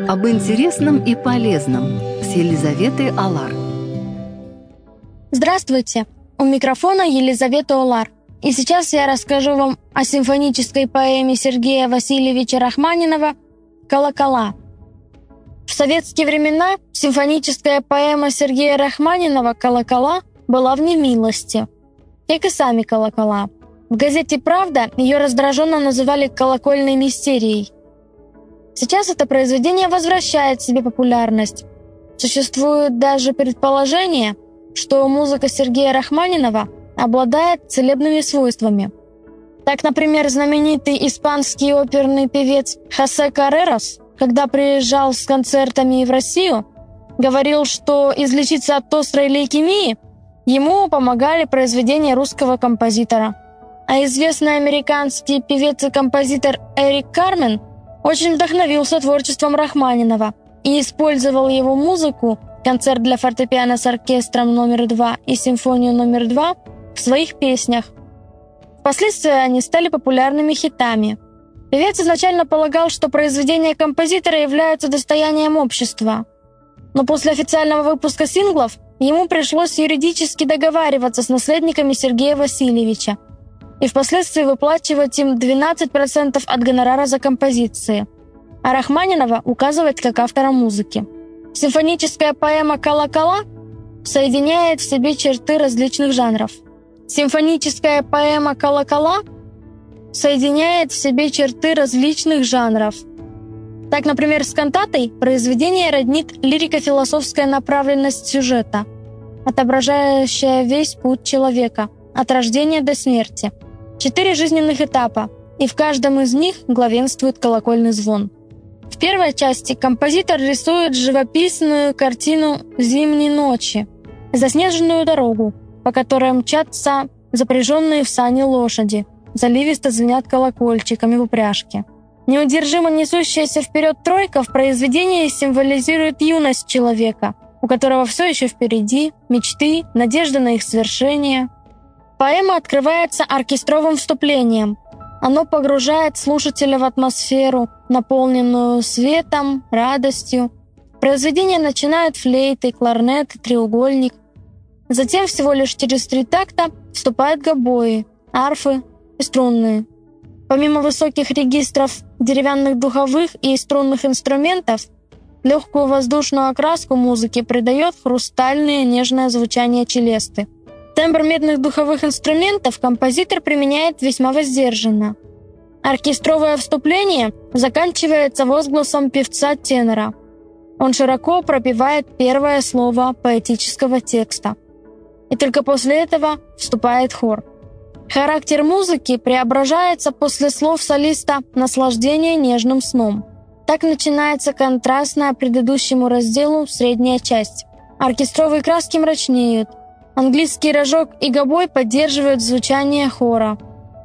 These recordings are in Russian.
Об интересном и полезном с Елизаветой Алар. Здравствуйте! У микрофона Елизавета Алар. И сейчас я расскажу вам о симфонической поэме Сергея Васильевича Рахманинова «Колокола». В советские времена симфоническая поэма Сергея Рахманинова «Колокола» была в немилости, как и сами колокола. В газете «Правда» ее раздраженно называли «колокольной мистерией». Сейчас это произведение возвращает себе популярность. Существует даже предположение, что музыка Сергея Рахманинова обладает целебными свойствами. Так, например, знаменитый испанский оперный певец Хосе Каррерас, когда приезжал с концертами в Россию, говорил, что излечиться от острой лейкемии ему помогали произведения русского композитора. А известный американский певец и композитор Эрик Кармен очень вдохновился творчеством Рахманинова и использовал его музыку, концерт для фортепиано с оркестром номер 2 и симфонию номер 2 в своих песнях. Впоследствии они стали популярными хитами. Певец изначально полагал, что произведения композитора являются достоянием общества. Но после официального выпуска синглов ему пришлось юридически договариваться с наследниками Сергея Васильевича и впоследствии выплачивать им 12% от гонорара за композиции, а Рахманинова указывать как автора музыки. Симфоническая поэма «Колокола» соединяет в себе черты различных жанров. Симфоническая поэма «Колокола» соединяет в себе черты различных жанров. Так, например, с кантатой произведение роднит лирико-философская направленность сюжета, отображающая весь путь человека от рождения до смерти. 4 жизненных этапа, и в каждом из них главенствует колокольный звон. В первой части композитор рисует живописную картину зимней ночи, заснеженную дорогу, по которой мчатся запряженные в сани лошади, заливисто звенят колокольчиками в упряжке. Неудержимо несущаяся вперед тройка в произведении символизирует юность человека, у которого все еще впереди мечты, надежда на их свершение. Поэма открывается оркестровым вступлением. Оно погружает слушателя в атмосферу, наполненную светом, радостью. Произведение начинают флейты, кларнет, треугольник. Затем всего лишь через 3 такта вступают гобои, арфы и струнные. Помимо высоких регистров деревянных духовых и струнных инструментов, легкую воздушную окраску музыке придает хрустальное нежное звучание челесты. Тембр медных духовых инструментов композитор применяет весьма воздержанно. Оркестровое вступление заканчивается возгласом певца-тенора. Он широко пропевает первое слово поэтического текста. И только после этого вступает хор. Характер музыки преображается после слов солиста «наслаждение нежным сном». Так начинается контрастная предыдущему разделу средняя часть. Оркестровые краски мрачнеют. Английский рожок и гобой поддерживают звучание хора.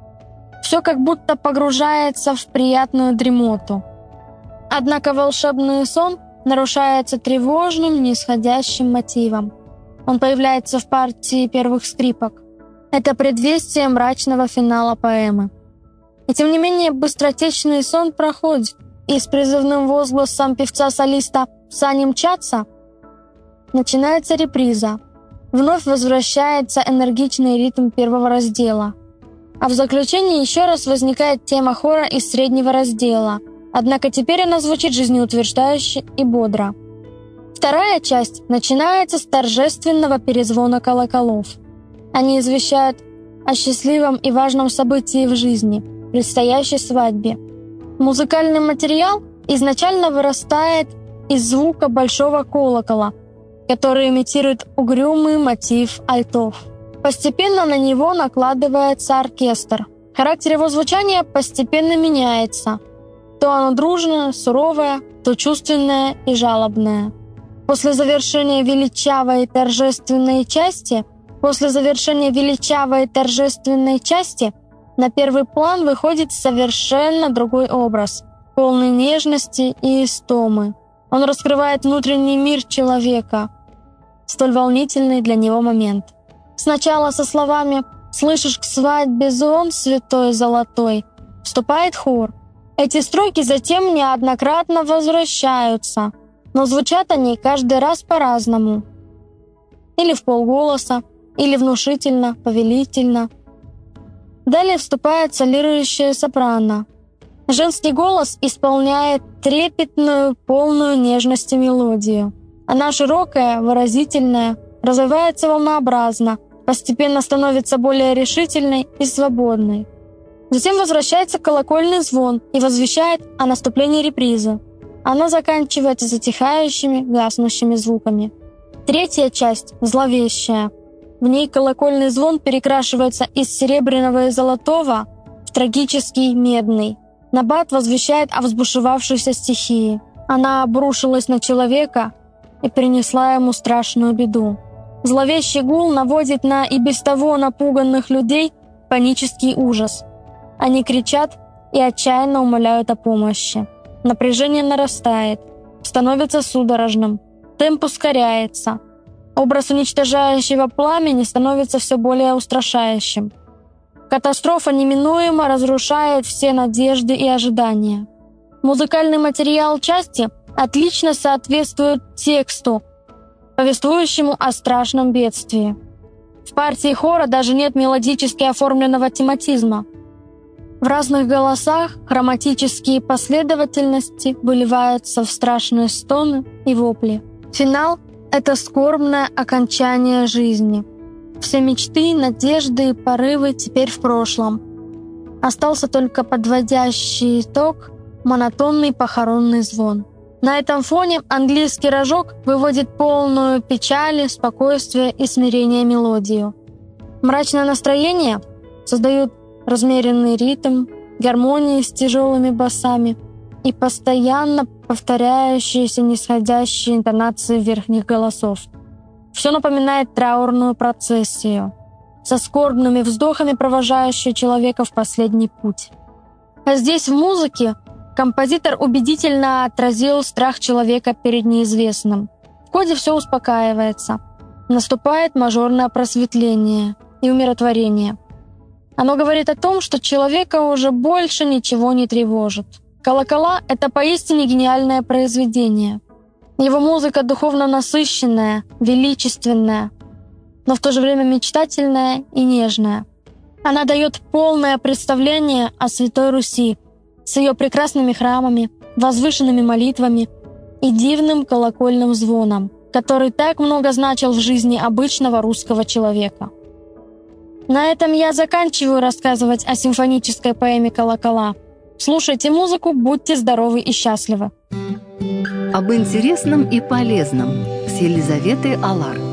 Все как будто погружается в приятную дремоту. Однако волшебный сон нарушается тревожным, нисходящим мотивом. Он появляется в партии первых скрипок. Это предвестие мрачного финала поэмы. И тем не менее быстротечный сон проходит, и с призывным возгласом певца-солиста «Сани мчатся» начинается реприза. Вновь возвращается энергичный ритм первого раздела. А в заключении еще раз возникает тема хора из среднего раздела. Однако теперь она звучит жизнеутверждающе и бодро. Вторая часть начинается с торжественного перезвона колоколов. Они извещают о счастливом и важном событии в жизни – предстоящей свадьбе. Музыкальный материал изначально вырастает из звука большого колокола, который имитирует угрюмый мотив альтов. Постепенно на него накладывается оркестр. Характер его звучания постепенно меняется. То оно дружное, суровое, то чувственное и жалобное. После завершения величавой торжественной части на первый план выходит совершенно другой образ, полный нежности и истомы. Он раскрывает внутренний мир человека, столь волнительный для него момент. Сначала со словами «Слышишь, к свадьбе звон святой золотой» вступает хор. Эти строки затем неоднократно возвращаются, но звучат они каждый раз по-разному. Или вполголоса, или внушительно, повелительно. Далее вступает солирующая сопрано. Женский голос исполняет трепетную, полную нежности мелодию. Она широкая, выразительная, развивается волнообразно, постепенно становится более решительной и свободной. Затем возвращается колокольный звон и возвещает о наступлении репризы. Она заканчивается затихающими, гаснущими звуками. Третья часть зловещая. В ней колокольный звон перекрашивается из серебряного и золотого в трагический медный. Набат возвещает о взбушевавшейся стихии. Она обрушилась на человека и принесла ему страшную беду. Зловещий гул наводит на и без того напуганных людей панический ужас. Они кричат и отчаянно умоляют о помощи. Напряжение нарастает, становится судорожным, темп ускоряется. Образ уничтожающего пламени становится все более устрашающим. Катастрофа неминуемо разрушает все надежды и ожидания. Музыкальный материал части отлично соответствует тексту, повествующему о страшном бедствии. В партии хора даже нет мелодически оформленного тематизма. В разных голосах хроматические последовательности выливаются в страшные стоны и вопли. Финал — это скорбное окончание жизни. Все мечты, надежды и порывы теперь в прошлом. Остался только подводящий итог — монотонный похоронный звон. На этом фоне английский рожок выводит полную печали, спокойствия и смирения мелодию. Мрачное настроение создают размеренный ритм, гармонии с тяжелыми басами и постоянно повторяющиеся нисходящие интонации верхних голосов. Все напоминает траурную процессию, со скорбными вздохами провожающую человека в последний путь. А здесь в музыке композитор убедительно отразил страх человека перед неизвестным. В ходе все успокаивается. Наступает мажорное просветление и умиротворение. Оно говорит о том, что человека уже больше ничего не тревожит. «Колокола» — это поистине гениальное произведение. Его музыка духовно насыщенная, величественная, но в то же время мечтательная и нежная. Она дает полное представление о Святой Руси с ее прекрасными храмами, возвышенными молитвами и дивным колокольным звоном, который так много значил в жизни обычного русского человека. На этом я заканчиваю рассказывать о симфонической поэме «Колокола». Слушайте музыку, будьте здоровы и счастливы. Об интересном и полезном с Елизаветой Алар.